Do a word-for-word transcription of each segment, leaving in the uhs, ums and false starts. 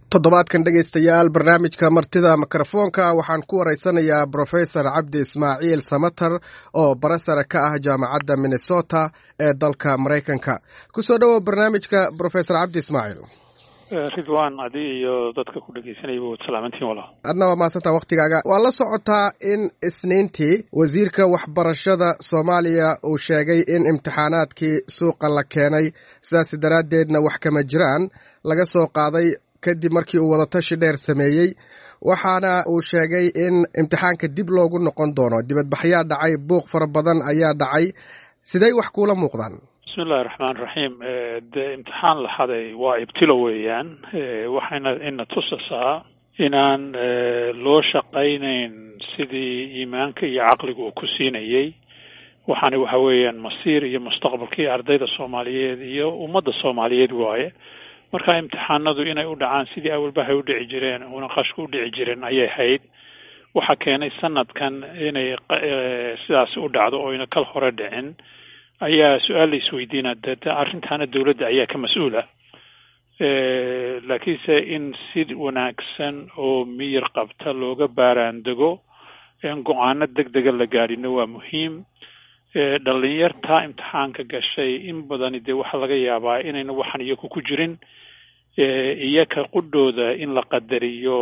toddobaadkan dhegaystayaal barnaamijka martida mikrofoonka waxaan ku waraysanayaa brofesor cabdi ismaaciil samatar oo barasare ka ah jaamacadda minnesota ee dalka maraykanka kusoo dhowow barnaamijka brofesor cabdi ismaaciil. ridwan adi iyo dadka ku dhegeysanaya waad salaamantiin walaal. adna waa mahadsantaa waktigaaga. waa la socotaa in isniintii wasiirka waxbarashada soomaaliya uu sheegay in imtixaanaadkii suuqa la keenay sidaas daraaddeedna wax kama jiraan laga soo qaaday kadib markii uu wadatashi dheer sameeyey, waxaana uu sheegay in imtixaanka dib loogu noqon doono. dibadbaxyaa dhacay, buuq fara badan ayaa dhacay. sidey wax kuula muuqdaan? bismillahi raxmaan raxiim. dee imtixaan la xaday waa ibtilo weeyaan. waxayna ina tusasaa inaan loo shaqaynayn sidii iimaanka iyo caqliga uu ku siinayey. waxaana waxa weeyaan masiir iyo mustaqbalkii ardayda soomaaliyeed iyo ummadda soomaaliyeed waaye. marka imtixaanadu inay u dhacaan sidii awalbahay u dhici jireen una qashku u dhici jireen ayay ahayd. waxaa keenay sanadkan inay sidaas u dhacdo oo ina kal hore dhicin ayaa su-aal la isweydiina de arrintaana dawladda ayaa ka mas-uula. laakiinse in si wanaagsan oo miyir qabta looga baaraandego in go-aano deg dega la gaadhino waa muhiim. dhalinyarta imtixaanka gashay in badani dee waxaa laga yaabaa inayna waxan iyaku ku jirin. iyaka qudhooda in la qadariyo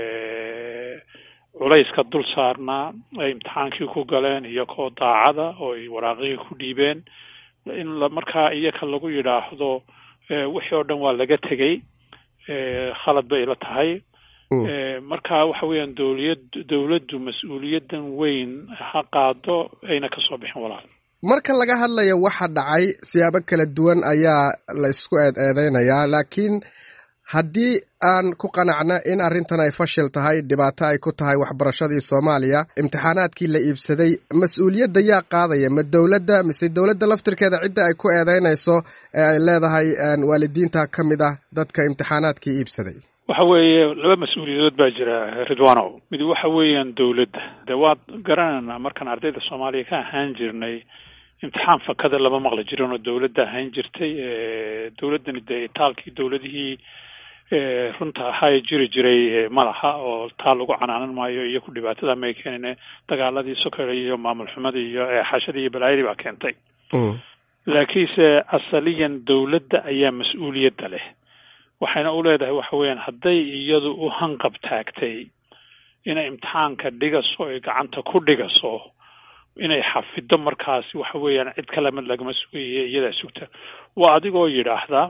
culayska dul saarnaa ay imtixaankii ku galeen iyakoo daacada oo ay waraaqihii ku dhiibeen in markaa iyaka lagu yidhaahdo wixii oo dhan waa laga tegey, khalad bay ila tahay. marka waxa weeyaan dowliyad dawladdu mas-uuliyaddan weyn ha qaado ayna ka soo bixin walaal. marka laga hadlayo waxa dhacay siyaabo kala duwan ayaa la isku eed eedeynayaa, laakiin haddii aan ku qanacno in arrintan ay fashil tahay, dhibaato ay ku tahay waxbarashadii soomaaliya, imtixaanaadkii la iibsaday, mas-uuliyadda yaa qaadaya? ma dowladda mise dowladda laftirkeeda cidda ay ku eedeynayso ee ay leedahay waalidiinta ka mid ah dadka imtixaanaadkii iibsaday? waxa weeye laba mas-uuliyadood baa jira ridwanow. mid waxa weeyaan dawladda. de waad garanayna markaan ardayda soomaaliya ka ahaan jirnay imtixaan fakada lama maqli jirin oo dawladda ahaan jirtay. dawladdani dee itaalkii dawladihii runta ahaa jiri jiray ma laha oo taa lagu canaanan maayo iyo ku dhibaatada may keenine dagaaladii sokeeye iyo maamul xumadii iyo eexashadii iyo balaayadii baa keentay. laakiinse asaliyan dawladda ayaa mas-uuliyadda leh. waxayna u leedahay waxa weeyaan hadday iyadu u hanqab taagtay inay imtixaanka dhigaso ay gacanta ku dhigaso inay xafido markaasi waxa weeyaan cid kale mid lagama sugaye iyadaa sugta. waa adigoo yidhaahdaa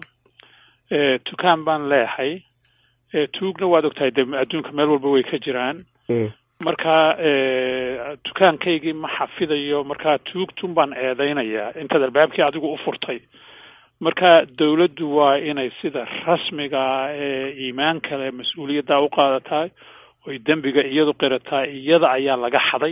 tukaan baan leehay, tuugna waad ogtahay de adduunka meel walba way ka jiraan. marka dukaankaygii ma xafidayo, markaa tuugtun baan eedeynayaa intaad albaabkii adigu u furtay. marka dawladdu waa inay sida rasmiga ee iimaan kale mas-uuliyadda u qaadataa oy dembiga iyadu qirataa. iyada ayaa laga xaday,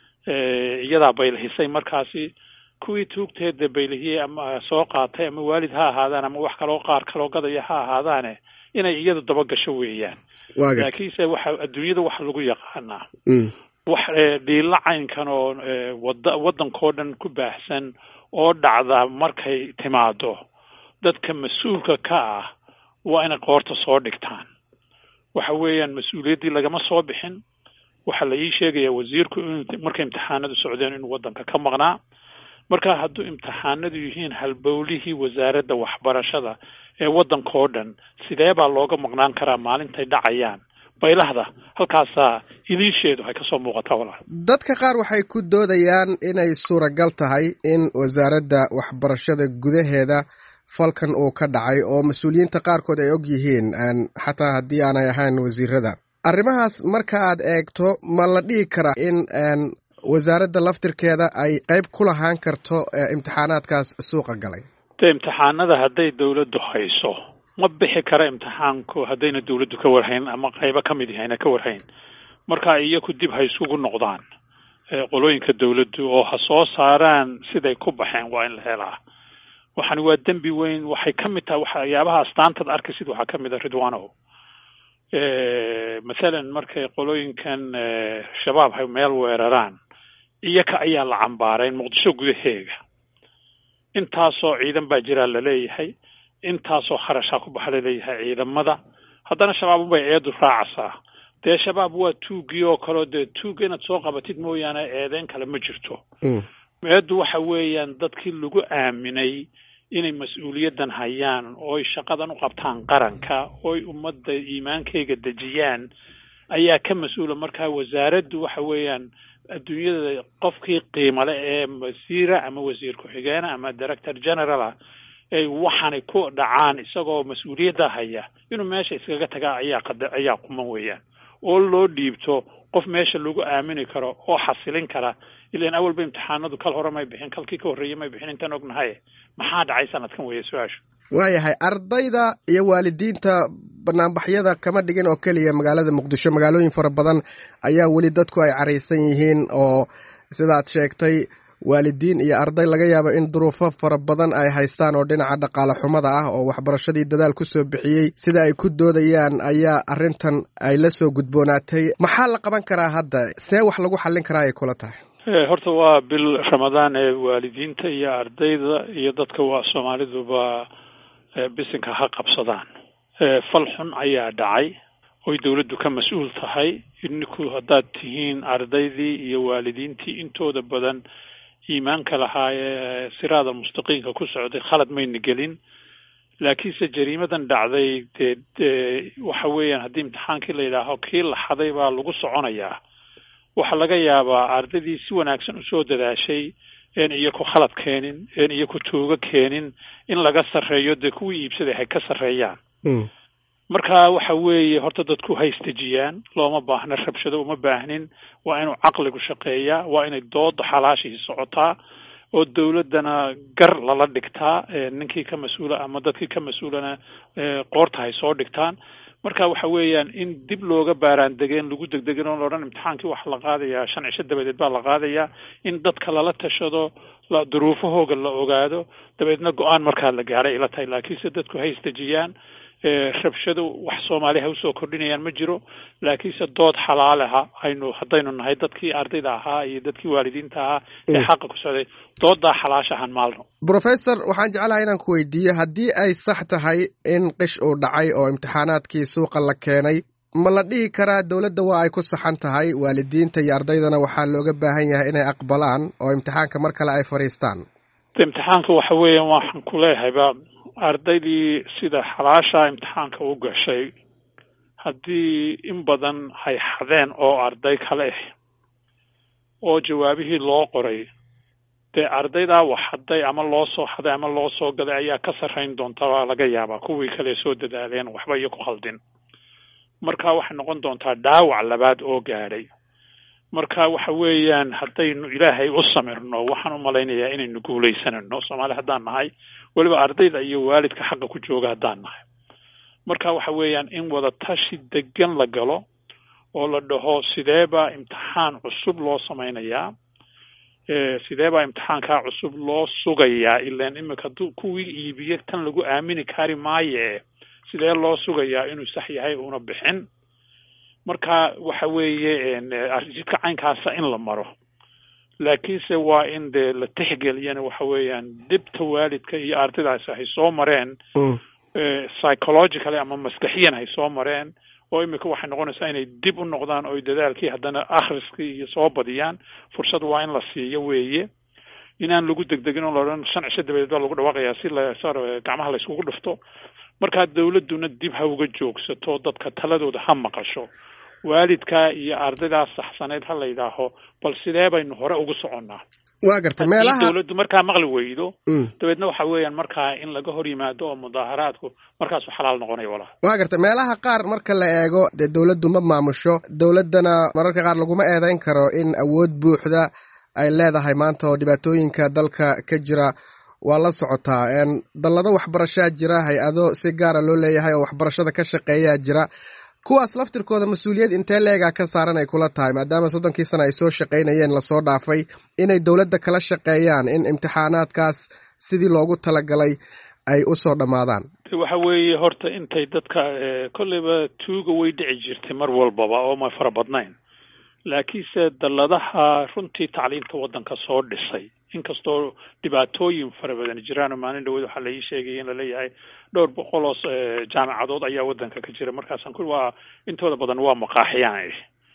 iyadaa baylihisay. markaasi kuwii tuugteeda baylihiyey ama soo qaatay ama waalid ha ahaadaan ama wax kaloo qaar kaloo gadaya ha ahaadaane inay iyadu dabagasho weeyaan. laakiinse waxa adduunyada waxa lagu yaqaanaa wax dhiila caynkan oo wada waddankoo dhan ku baahsan oo dhacda markay timaado dadka mas-uulka ka ah waa inay qoorta soo dhigtaan. waxa weeyaan mas-uuliyaddii lagama soo bixin. waxaa la ii sheegayaa wasiirku in markay imtixaanadu socdeen inuu waddanka ka maqnaa. marka hadduu imtixaanadu yihiin halbowlihii wasaaradda waxbarashada ee waddankoo dhan sidee baa looga maqnaan karaa maalintay dhacayaan? baylahda halkaasaa iliisheedu ay ka soo muuqataa walaal. dadka qaar waxay ku doodayaan inay suuragal tahay in wasaaradda waxbarashada gudaheeda falkan uu ka dhacay oo mas-uuliyiinta qaarkood ay og yihiin xataa haddii aanay ahayn wasiirada. arrimahaas marka aad eegto ma la dhihi karaa in wasaaradda laftirkeeda ay qayb ku lahaan karto imtixaanaadkaas suuqa galay? de imtixaanada hadday dawladdu hayso ma bixi kara imtixaanku haddayna dawladdu ka warhayn ama qaybo ka mid yahayna ka warhayn. marka iyaku dib ha isugu noqdaan qolooyinka dawladdu oo ha soo saaraan siday ku baxeen. waa in la helaa. waxani waa dembi weyn. waxay ka mid tahay waxyaabaha astaantaad arkaysid waxaa ka mid a ridwanow. mathalan markay qolooyinkan shabaab hay meel weeraraan iyaka ayaa la cambaarayn muqdisho gudaheega. intaasoo ciidan baa jiraa laleeyahay, intaasoo kharashaa ku baxa laleeyahay ciidamada. haddana shabaab unbay eedu raacaysaa dee shabaab waa tuugii oo kaleo dee tuuga inaad soo qabatid mooyaane eedeyn kale ma jirto eedu waxa weeyaan dadkii lagu aaminay inay mas-uuliyaddan hayaan ooy shaqadan u qabtaan qaranka ooy ummadda iimaankayga dejiyaan ayaa ka mas-uula markaa wasaaraddu waxa weeyaan adduunyada qofkii qiimale ee wasiira ama wasiir ku-xigeena ama director generala ay waxaanay ku dhacaan isagoo mas-uuliyadda haya inuu meesha iskaga tagaa ayaa qad ayaa quman weeyaan oo loo dhiibto qof meesha lagu aamini karo oo xasilin kara ilaan awalba imtixaanadu kal hore may bixin kalkii ka horreeyay may bixin intaan ognahay maxaa dhacay sanadkan weeye su-aashu waayahay ardayda iyo waalidiinta banaanbaxyada kama dhigin oo keliya magaalada muqdisho magaalooyin fara badan ayaa weli dadku ay caraysan yihiin oo sidaad sheegtay waalidiin iyo arday laga yaabo in duruufo fara badan ay haystaan oo dhinaca dhaqaale xumada ah oo waxbarashadii dadaal ku soo bixiyey sida ay ku doodayaan ayaa arrintan ay la soo gudboonaatay maxaa la qaban karaa hadda see wax lagu xallin karaa ay kula tahay horta waa bil ramadaan ee waalidiinta iyo ardayda iyo dadka waa soomaaliduba bisinka ha qabsadaan fal xun ayaa dhacay oy dawladdu ka mas-uul tahay idinku haddaad tihiin ardaydii iyo waalidiintii intooda badan iimaanka lahaa ee siraada mustaqiimka ku socday khalad mayna gelin laakiinse jariimadan dhacday dee dee waxa weeyaan haddii imtixaankii la yidhaaho kii la xaday baa lagu soconayaa waxaa laga yaabaa ardaydii si wanaagsan usoo dadaashay een iyo ku khalad keenin een iyo ku tuugo keenin in laga sarreeyo dee kuwii iibsaday hay ka sarreeyaan marka waxa weeye horta dadku haystejiyaan looma baahna rabshado uma baahnin waa inuu caqligu shaqeeyaa waa inay dooda xalaashii socotaa oo dawladdana gar lala dhigtaa ninkii ka mas-uula ama dadkii ka mas-uulana qoorta hay soo dhigtaan marka waxa weeyaan in dib looga baaraan degeen lagu degdegin oo laodhan imtixaankii waxa la qaadayaa shan cisho dabadeed baa la qaadayaa in dadka lala tashado la duruufahooga la ogaado dabeedna go-aan markaa la gaaray ila tahay laakiinse dadku haystejiyaan rabshado wax soomaaliha usoo kordhinayaan ma jiro laakiinse dood xalaalaha aynu haddaynu nahay dadkii ardayda ahaa iyo dadkii waalidiinta ahaa ee xaqa ku socday dooddaa xalaashahan maalno professor waxaan jeclahay inaan ku weydiiyo haddii ay sax tahay in qish uu dhacay oo imtixaanaadkii suuqa la keenay ma la dhihi karaa dawladda waa ay ku saxan tahay waalidiinta iyo ardaydana waxaa looga baahan yahay inay aqbalaan oo imtixaanka mar kale ay fadhiistaan imtixaanka waxa weeyaan waxaan ku leehayba ardaydii sida xalaasha imtixaanka u gashay haddii in badan hay xadeen oo arday kale ah oo jawaabihii loo qoray dee ardaydaa wax haday ama loo soo xaday ama loo soo gaday ayaa ka sarrayn doonta waa laga yaabaa kuwii kale soo dadaaleen waxba iyo ku khaldin marka waxay noqon doontaa dhaawac labaad oo gaadhay marka waxa weeyaan haddaynu ilaahay u samirno waxaan u malaynayaa inaynu guulaysanano soomaali haddaan nahay weliba ardayda iyo waalidka xaqa ku jooga haddaan nahay marka waxa weeyaan in wada tashi degan la galo oo la dhaho sideebaa imtixaan cusub loo samaynayaa sideebaa imtixaankaa cusub loo sugayaa ilaan imika kuwii iibiye tan lagu aamini kari maaye sidee loo sugayaa inuu sax yahay una bixin marka waxa weeye jidka caynkaasa in la maro laakiinse waa in dee la tixgeliyana waxa weeyaan dibta waalidka iyo ardaydaasi hay soo mareen psychologically ama maskaxiyan hay soo mareen oo imika waxay noqonaysaa inay dib u noqdaan oo dadaalkii haddana akhriskii iyo soo badiyaan fursad waa in la siiyo weeye inaan lagu degdegin oo laodhan shan cisho dabadeed baa lagu dhawaaqayaa si la gacmaha la iskugu dhufto markaa dawladduna dib ha uga joogsato dadka taladooda ha maqasho waalidka iyo ardaydaas saxsaneed ha la yidhaaho bal sidee baynu hore ugu soconnaa waa garta meelaha dawladdu markaa maqli weydo dabeedna waxa weeyaan markaa in laga hor yimaado oo mudaaharaadku markaasuu xalaal noqonayo walaha waa garta meelaha qaar marka la eego dee dawladdu ma maamusho dawladdana mararka qaar laguma eedeyn karo in awood buuxda ay leedahay maanta oo dhibaatooyinka dalka ka jira waa la socotaa dallado waxbarashaa jira hay-ado si gaara loo leeyahay oo waxbarashada ka shaqeeyaa jira kuwaas laftirkooda mas-uuliyad intee leegaa ka saaran ay kula tahay maadaama soddonkii sana ay soo shaqaynayeen lasoo dhaafay inay dawladda kala shaqeeyaan in imtixaanaadkaas sidii loogu talagalay ay u soo dhammaadaan waxa weeye horta intay dadka kolleyba tuuga way dhici jirtay mar walbaba oo ma fara badnayn laakiinse dalladaha runtii tacliinta waddanka soo dhisay inkastoo dhibaatooyin fara badan jiraan oo maalin dhaweed waxaa la ii sheegaya in la leeyahay dhowr boqol oo jaamacadood ayaa waddanka ka jira markaasaan ku waa intooda badan waa maqaaxiyaan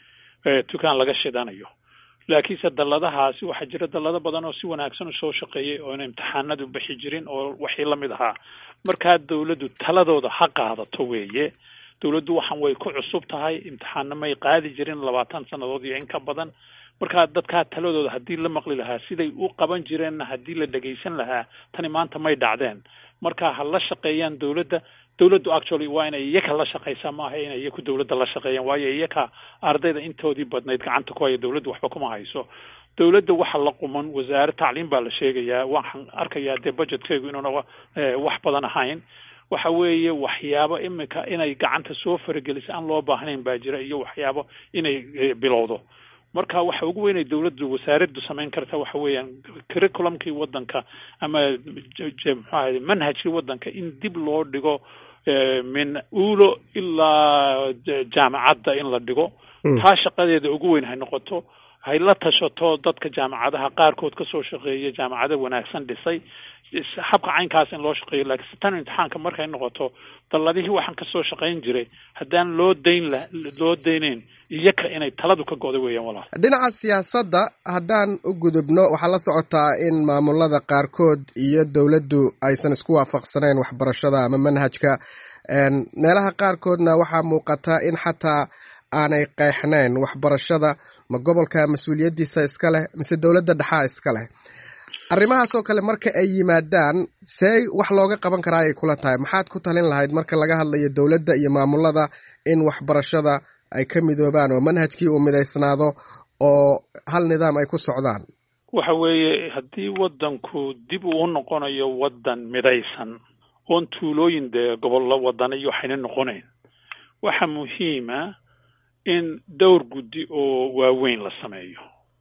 dukaan laga shidanayo laakiinse dalladahaasi waxaa jira dallado badan oo si wanaagsan u soo shaqeeyay oo in imtixaanadu bixi jirin oo wixii la mid ahaa markaa dawladdu taladooda ha qaadato weeye dawladdu waxaan way ku cusub tahay imtixaanna may qaadi jirin labaatan sannadood iyo in ka badan markaa dadkaa taladooda haddii la maqli lahaa siday u qaban jireenna haddii la dhegaysan lahaa tani maanta may dhacdeen markaa ha la shaqeeyaan dawladda dawladdu actually waa inay iyaka la shaqaysaa maaha inay iyaku dawladda la shaqeeyaan waayo iyaka ardayda intoodii badnayd gacanta ku haya dawladdu waxba kuma hayso dawladda waxa la quman wasaarad tacliim baa la sheegayaa waxaan arkayaa dee budgetkeygu inuuna wax badan ahayn waxa weeye waxyaabo imika inay gacanta soo farageliso aan loo baahnayn baa jira iyo waxyaabo inay bilowdo marka waxa ugu weyn ee dawladdu wasaaraddu samayn karta waxa weeyaan curriculumkii waddanka ama maxaa manhajkii waddanka in dib loo dhigo min uulo ilaa jaamacadda in la dhigo taa shaqadeeda ugu weyn hay noqoto hay la tashato dadka jaamacadaha qaarkood ka soo shaqeeya jaamacado wanaagsan dhisay habka caynkaas in loo shaqeeyo laakiin tan imtixaanka markay noqoto dalladihii waxaan ka soo shaqayn jiray haddaan loo dayn loo daynayn iyaka inay taladu ka go'do weeyaan walaal dhinaca siyaasadda haddaan u gudubno waxaa la socotaa in maamulada qaarkood iyo dawladdu aysan isku waafaqsanayn waxbarashada ama manhajka meelaha qaarkoodna waxaa muuqata in xataa aanay qeexnayn waxbarashada ma gobolka mas-uuliyaddiisa iska leh mise dawladda dhexaa iska leh arrimahaas oo kale marka ay yimaadaan see wax looga qaban karaa ay kula tahay maxaad ku talin lahayd marka laga hadlayo dawladda iyo maamulada in waxbarashada ay ka midoobaan oo manhajkii uu midaysnaado oo hal nidaam ay ku socdaan waxa weeye haddii waddanku dib uu noqonayo waddan midaysan oon tuulooyin dee gobollo wadana iyo waxayna noqonayn waxa muhiima in dhowr guddi oo waaweyn la sameeyo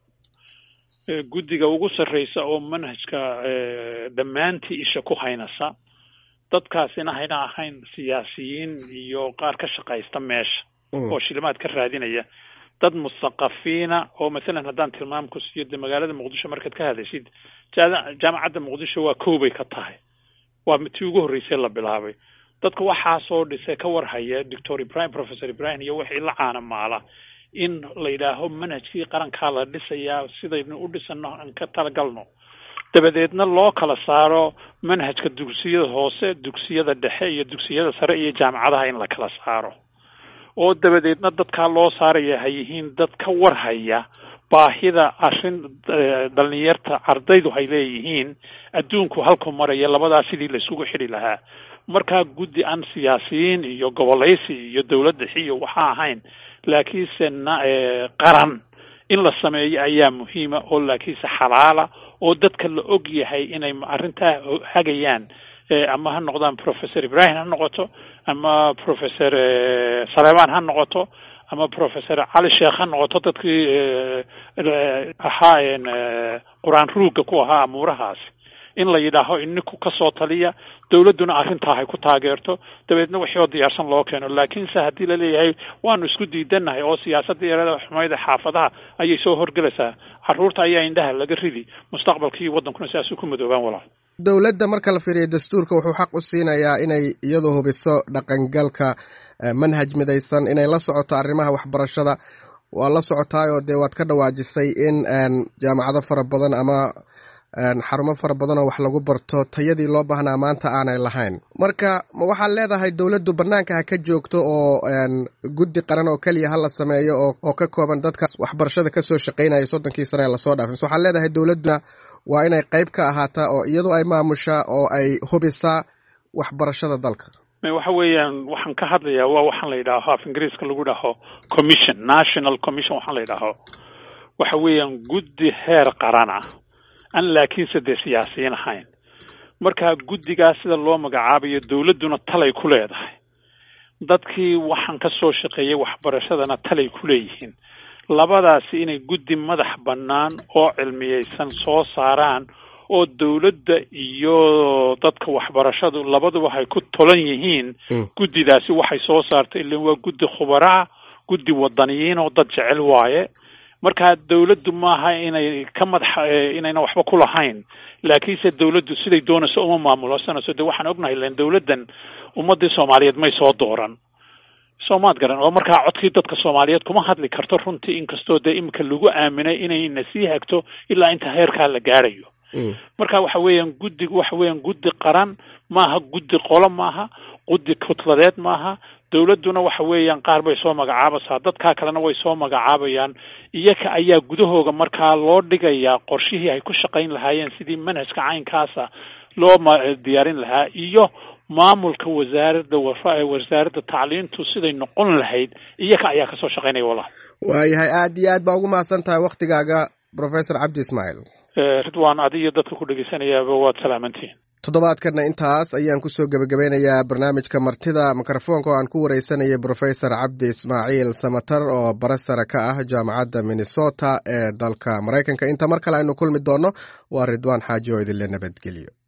guddiga ugu sarreysa oo manhajka dhammaantii isha ku haynasa dadkaasina hayna ahayn siyaasiyiin iyo qaar ka shaqaysta meesha oo shilimaad ka raadinaya dad mustaqafiina oo masalan haddaan tilmaam ku siiyo de magaalada muqdisho markaad ka hadashid jaamacadda muqdisho waa koobay ka tahay waa tii ugu horreysay la bilaabay dadka waxaa soo dhisay ka warhaya doctor ibrahim professor ibrahim iyo wixii la caana maala in la yidhaaho manhajkii qarankaa la dhisayaa sidaynu u dhisano aan ka talagalno dabadeedna loo kala saaro manhajka dugsiyada hoose dugsiyada dhexe iyo dugsiyada sare iyo jaamacadaha in la kala saaro oo dabadeedna dadkaa loo saaraya hay yihiin dad ka warhaya baahida arrin dhalinyarta ardaydu hay leeyihiin adduunku halku maraya labadaa sidii la isugu xidhi lahaa markaa guddi aan siyaasiyiin iyo gobolaysi iyo dawladda iyo waxaa ahayn laakiinse qaran in la sameeyo ayaa muhiima oo laakiinse xalaala oo dadka la og yahay inay arrintaa hagayaan ama ha noqdaan professor ibrahim ha noqoto ama professor saleeman ha noqoto ama professor cali sheekh ha noqoto dadkii ahaa quraan ruugga ku ahaa amuurahaasi in la yidhaaho ininku ka soo taliya dawladduna arrintaa hay ku taageerto dabeedna wixii oo diyaarsan loo keeno laakiinse haddii la leeyahay waanu isku diidannahay oo siyaasadda yarada xumayda xaafadaha ayay soo horgelaysaa carruurta ayaa indhaha laga ridi mustaqbalkii waddankuna sidaasuu ku madoobaan walaal dawladda marka la fiiriyo dastuurka wuxuu xaq u siinayaa inay iyadu hubiso dhaqangalka manhaj midaysan inay la socoto arrimaha waxbarashada waa la socotaayoo dee waad ka dhawaajisay in jaamacado fara badan ama xarumo fara badan oo wax lagu barto tayadii loo baahnaa maanta aanay lahayn marka ma waxaad leedahay dawladdu bannaanka ha ka joogto oo guddi qaran oo keliya ha la sameeyo oo ka kooban dadka waxbarashada ka soo shaqaynaya soddonkii sane ee lasoo dhaafin so waxaad leedahay dawladduna waa inay qayb ka ahaataa oo iyadu ay maamushaa oo ay hubisaa waxbarashada dalka waxa weeyaan waxaan ka hadlayaa waa waxaan la yidhaaho af ingiriiska lagu dhaho commission national commission waxaan la yidhaaho waxa weeyaan guddi heer qaran ah aan laakiinse dee siyaasiyiin ahayn markaa guddigaas sida loo magacaabayo dawladduna talay ku leedahay dadkii waxaan ka soo shaqeeyay waxbarashadana talay ku leeyihiin labadaasi inay guddi madax bannaan oo cilmiyeysan soo saaraan oo dawladda iyo dadka waxbarashadu labaduba hay ku tolan yihiin guddidaasi waxay soo saartay ilaan waa guddi khubaraa guddi wadaniyiin oo dad jecel waaye marka dawladdu maaha inay ka madax inayna waxba ku lahayn laakiinse dawladdu siday doonayso uma maamulo sanadso de waxaan ognahay leen dawladdan ummadii Soomaaliyeed may soo dooran Soomaad garan oo markaa codkii dadka Soomaaliyeed kuma hadli karto runtii inkastoo de imka lagu aaminay inay nasiih hagto ilaa inta heerka la gaarayo marka waxa weeyaan guddigu waxa weeyaan guddi qaran maaha guddi qolo maaha guddi kutladeed maaha dawladduna waxa weeyaan qaar bay soo magacaabaysaa dadka kalena way soo magacaabayaan iyaga ayaa gudahooga markaa loo dhigayaa qorshihii ay ku shaqayn lahaayeen sidii manhajka caynkaasa loo diyaarin lahaa iyo maamulka wasaaradda wasaaradda tacliintu siday noqon lahayd iyaga ayaa ka soo shaqaynaya wallahi waayahay aad iyo aad baa ugu mahadsan tahay waqtigaaga Professor Cabdi Ismaaciil Ridwaan adiga dadka ku dhageysanayaaba waad salaamantiin toddobaadkana intaas ayaan kusoo gabagabeynayaa barnaamijka martida mikrofoonka oo aan ku wareysanayay Professor Cabdi Ismaaciil Samatar oo barasara ka ah jaamacadda Minnesota ee dalka Mareykanka inta mar kale aynu kulmi doono waa Ridwaan Xaaji oo idin la nabadgeliyo